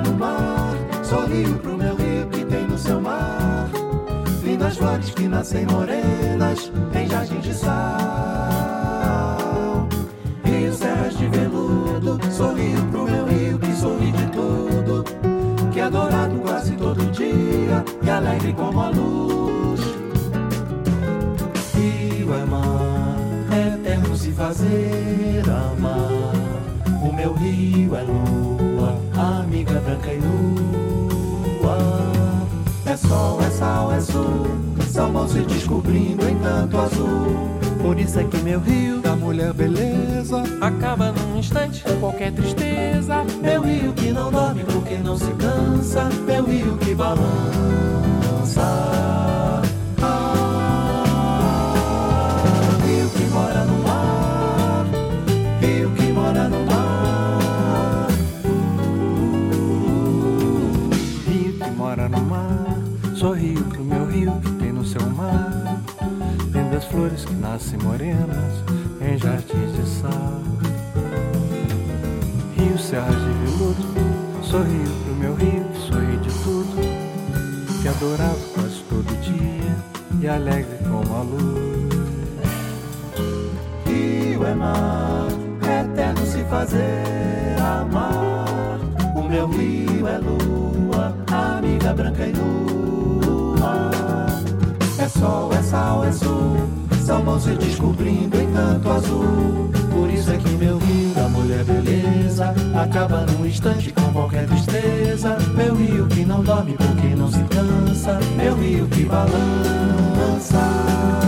no mar, sorrio pro meu rio que tem no seu mar. Lindas flores que nascem morenas em jardim de sal. Rios, serras de veludo, sorrio pro meu rio que sorri de tudo, que é dourado quase todo dia e alegre como a luz. Rio é mar, é eterno se fazer amar. O meu rio é lua, amiga branca e nua. É sol, é sal, é sul, são mãos se descobrindo em tanto azul. Por isso é que meu rio da mulher beleza acaba num instante qualquer tristeza. Meu rio que não dorme porque não se cansa, meu rio que balança. Rio que mora no mar, rio que mora no mar. Rio que mora no mar, sorrio pro meu rio que tem no seu mar. Lindas flores que nascem morenas em jardins de sal. Rio, serras de veludo, sorrio pro meu rio que sorri de tudo, que adorava quase todo dia e alegre como a luz. Rio é mar, é eterno se fazer amar. O meu rio é lua, amiga branca e nua. É sol, é sal, é sul, são mãos se descobrindo em tanto azul. Por isso é que meu rio da mulher beleza acaba num instante com qualquer tristeza. Meu rio que não dorme porque não se cansa, meu rio que balança.